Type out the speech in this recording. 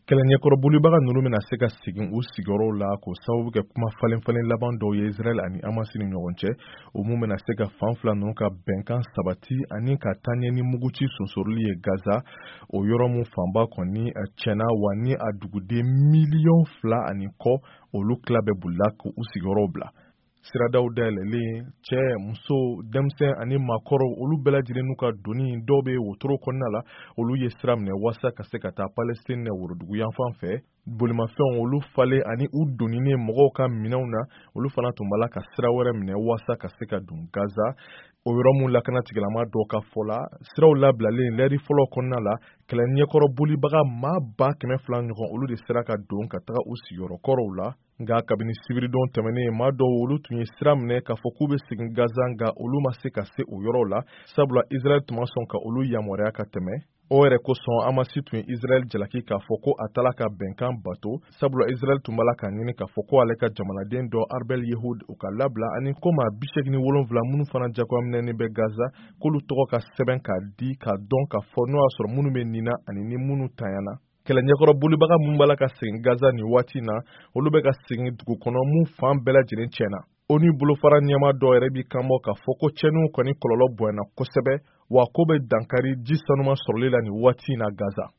Kɛlɛɲɛkɔrɔbolibaga ninnu bɛna se ka segin u sigiyɔrɔw la k'o sababu kɛ kuma falen laban dɔw ye Israel ani Hamas ni ɲɔgɔn cɛ, o mun bɛna se ka fan fila ninnu ka bɛnkan sabati ani ka taaɲɛ ni muguci sunsoroli ye Gaza, o yɔrɔ mun fanba kɔni tiɲɛna, wa ni a duguden 2 ani kɔ olu tila bɛ bolila k'u sigiyɔrɔw bila. Siradaw dayɛlɛlen, cɛ, muso, denmisɛn ani maakɔrɔw olu bɛɛ lajɛlen n'u ka doni dɔw bɛ wotoro kɔnɔna la, olu ye sira minɛ walasa ka se ka taa Palestine worodugu yanfan fɛ. Bolimafɛnw olu falen ani u doninen mɔgɔw ka minɛnw na, olu fana tun b'a la ka sira wɛrɛ minɛ walasa ka se ka don Gaza. O yɔrɔ mun lakana tigilama dɔw ka fɔ la, siraw labilalen lɛri fɔlɔ kɔnɔna la, kɛlɛ ɲɛkɔrɔbolibaga 200,000 ɲɔgɔn olu de sera ka don ka taga u sigiyɔrɔ kɔrɔw la. Nka kabini sibiridon tɛmɛnen, maa dɔw olu tun ye sira minɛ k'a fɔ k'u bɛ segin Gaza, nka olu ma se ka se o yɔrɔw la, sabula Israel tun ma sɔn ka olu yamaruya ka tɛmɛ. O yɛrɛ kosɔn Hamasi tun ye Israel jalaki k'a fɔ ko a tala ka bɛnkan bato, sabula Israel tun b'a la k'a ɲini k'a fɔ ko ale ka jamanaden dɔ Arbel Yehud u ka labila, ani ko maa 87 minnu fana jagoyaminɛnen bɛ Gaza, k'olu tɔgɔ ka sɛbɛn k'a di k'a dɔn k'a fɔ n'o y'a sɔrɔ minnu bɛ nin na ani ni minnu tanyana. Kɛlɛ ɲɛkɔrɔbolibaga mun b'a la ka segin Gaza nin waati na, olu bɛ ka segin dugu kɔnɔ mun fan bɛɛ lajɛlen tiɲɛna. O ni bolofara ɲɛma dɔw yɛrɛ b'i kanbɔ k'a fɔ ko cɛnniw kɔni kɔlɔlɔ bonyana kosɛbɛ, wa ko bɛ dankari ji sanuma sɔrɔli la nin waati na Gaza.